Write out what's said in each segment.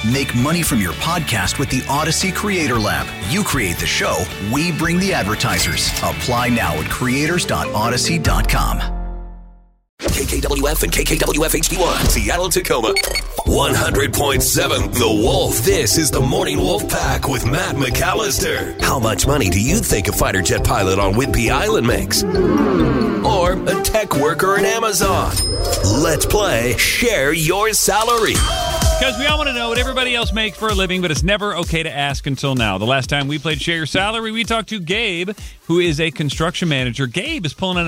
Make money from your podcast with the Odyssey Creator Lab. You create the show, we bring the advertisers. Apply now at creators.odyssey.com. KKWF and KKWF HD1, Seattle, Tacoma. 100.7 The Wolf. This is the Morning Wolf Pack with Matt McAllister. How much money do you think a fighter jet pilot on Whidbey Island makes? Or a tech worker in Amazon? Let's play Share Your Salary. Because we all want to know what everybody else makes for a living, but it's never okay to ask until now. The last time we played Share Your Salary, we talked to Gabe, who is a construction manager. Gabe is pulling in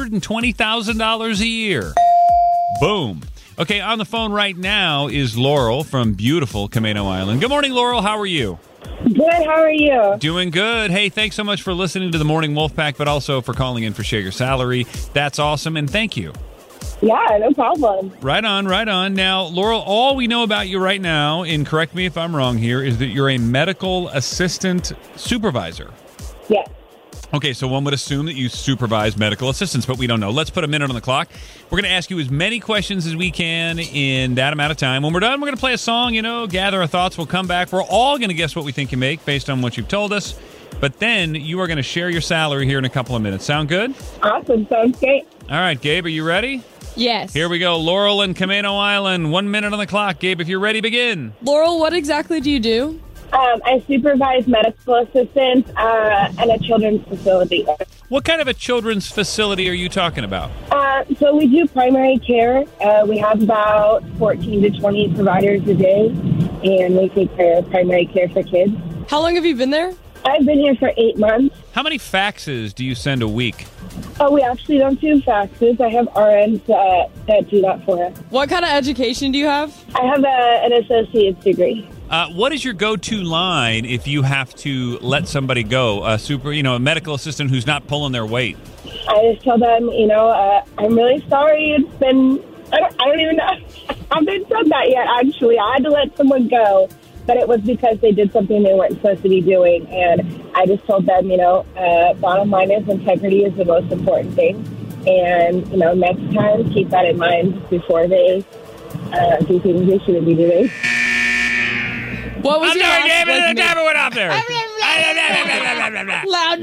$120,000 a year. Boom. Okay, on the phone right now is Laurel from beautiful Camano Island. Good morning, Laurel. How are you? Good. How are you? Doing good. Hey, thanks so much for listening to the Morning Wolf Pack, but also for calling in for Share Your Salary. That's awesome, and thank you. Yeah, no problem. Right on, right on. Now, Laurel, all we know about you right now, and correct me if I'm wrong here, is that you're a medical assistant supervisor. Yes. Okay, so one would assume that you supervise medical assistants, but we don't know. Let's put a minute on the clock. We're going to ask you as many questions as we can in that amount of time. When we're done, we're going to play a song, gather our thoughts. We'll come back. We're all going to guess what we think you make based on what you've told us. But then you are going to share your salary here in a couple of minutes. Sound good? Awesome. Sounds great. All right, Gabe, are you ready? Yes. Here we go. Laurel and Camano Island. 1 minute on the clock. Gabe, if you're ready, begin. Laurel, what exactly do you do? I supervise medical assistants at a children's facility. What kind of a children's facility are you talking about? So we do primary care. We have about 14 to 20 providers a day, and we take care of primary care for kids. How long have you been there? I've been here for 8 months. How many faxes do you send a week? Oh, we actually don't do faxes. I have RNs that do that for us. What kind of education do you have? I have an associate's degree. What is your go-to line if you have to let somebody go? A medical assistant who's not pulling their weight. I just tell them, I'm really sorry. It's been, I don't even know. I haven't said that yet, actually. I had to let someone go, but it was because they did something they weren't supposed to be doing. And I just told them, bottom line is integrity is the most important thing. And, next time, keep that in mind before they do things they shouldn't be doing. What was your last the timer went off there. Loud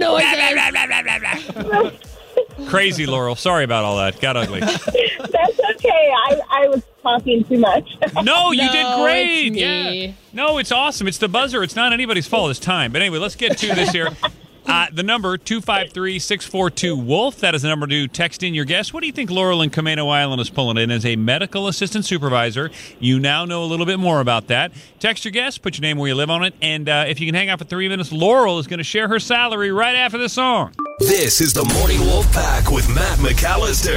noises. Crazy, Laurel. Sorry about all that. Got ugly. That's okay. I was talking too much. No, you did great. It's me. Yeah. No, it's awesome. It's the buzzer. It's not anybody's fault. It's time. But anyway, let's get to this here. The number, 253-642-WOLF. That is the number to text in your guess. What do you think Laurel in Camano Island is pulling in as a medical assistant supervisor? You now know a little bit more about that. Text your guess, put your name where you live on it, and if you can hang out for 3 minutes, Laurel is going to share her salary right after the song. This is the Morning Wolf Pack with Matt McAllister.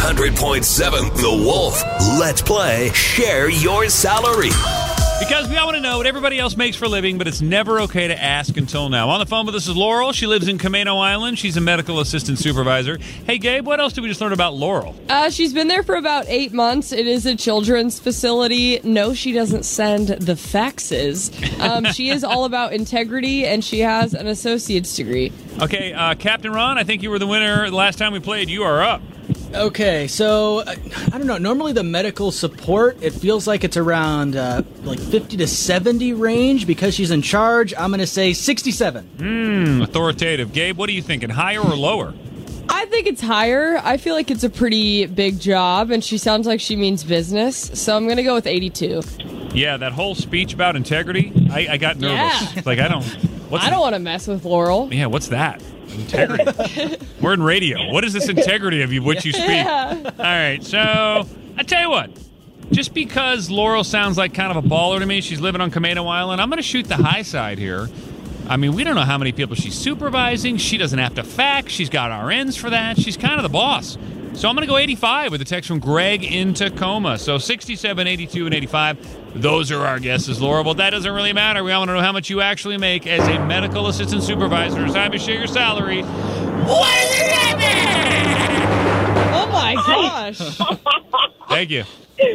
100.7 The Wolf. Let's play Share Your Salary. Because we all want to know what everybody else makes for a living, but it's never okay to ask until now. On the phone with us is Laurel. She lives in Camano Island. She's a medical assistant supervisor. Hey, Gabe, what else did we just learn about Laurel? She's been there for about 8 months. It is a children's facility. No, she doesn't send the faxes. She is all about integrity, and she has an associate's degree. Okay, Captain Ron, I think you were the winner the last time we played. You are up. Okay, so, I don't know. Normally the medical support, it feels like it's around 50 to 70 range. Because she's in charge, I'm going to say 67. Authoritative. Gabe, what are you thinking, higher or lower? I think it's higher. I feel like it's a pretty big job, and she sounds like she means business. So I'm going to go with 82. Yeah, that whole speech about integrity, I got nervous. Yeah. Like, I don't want to mess with Laurel. Yeah, what's that? Integrity. We're in radio. What is this integrity of which you speak? Yeah. All right, so I tell you what. Just because Laurel sounds like kind of a baller to me, she's living on Camano Island, I'm going to shoot the high side here. I mean, we don't know how many people she's supervising. She doesn't have to fax. She's got RNs for that. She's kind of the boss. So I'm going to go 85 with a text from Greg in Tacoma. So 67, 82, and 85. Those are our guesses, Laura. But that doesn't really matter. We all want to know how much you actually make as a medical assistant supervisor. It's time to share your salary. What is your number? Oh, my gosh. Thank you.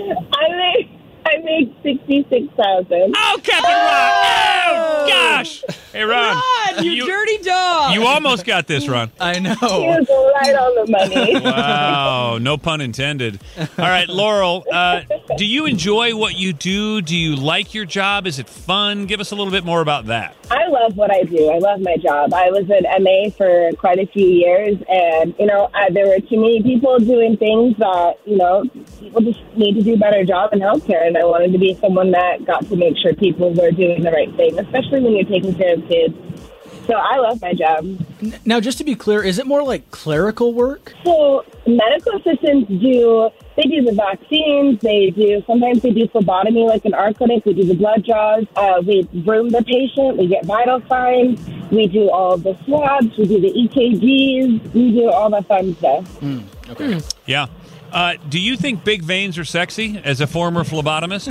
I make 66,000. Oh, Captain Ron! Oh, gosh! Hey, Ron. Ron, you dirty dog. You almost got this, Ron. I He know. was right on the money. Wow, no pun intended. All right, Laurel, do you enjoy what you do? Do you like your job? Is it fun? Give us a little bit more about that. I love what I do. I love my job. I was an MA for quite a few years, and, there were too many people doing things that, people just need to do a better job in healthcare, and I wanted to be someone that got to make sure people were doing the right thing, especially when you're taking care of kids. So I love my job. Now, just to be clear, is it more like clerical work? So medical assistants do the vaccines, sometimes they do phlebotomy like in our clinic, we do the blood draws, we room the patient, we get vital signs, we do all the swabs, we do the EKGs, we do all the fun stuff. Okay. Yeah. Do you think big veins are sexy as a former phlebotomist?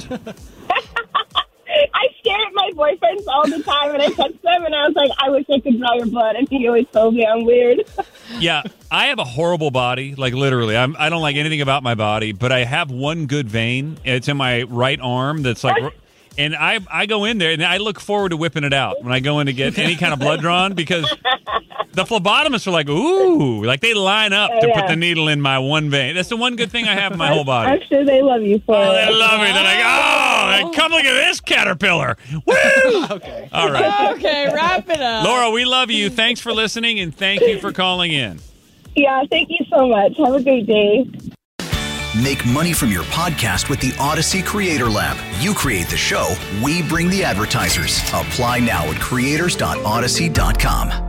I stare at my boyfriends all the time, and I text them, and I was like, I wish I could draw your blood, and he always told me I'm weird. Yeah, I have a horrible body, like literally. I don't like anything about my body, but I have one good vein. It's in my right arm that's like... And I go in there, and I look forward to whipping it out when I go in to get any kind of blood drawn, because the phlebotomists are like, ooh, like they line up to put the needle in my one vein. That's the one good thing I have in my whole body. I'm sure they love you for it. Oh, they love me. They're like, come look at this caterpillar. Woo! Okay. All right. Okay, wrap it up. Laura, we love you. Thanks for listening, and thank you for calling in. Yeah, thank you so much. Have a great day. Make money from your podcast with the Odyssey Creator Lab. You create the show, we bring the advertisers. Apply now at creators.odyssey.com.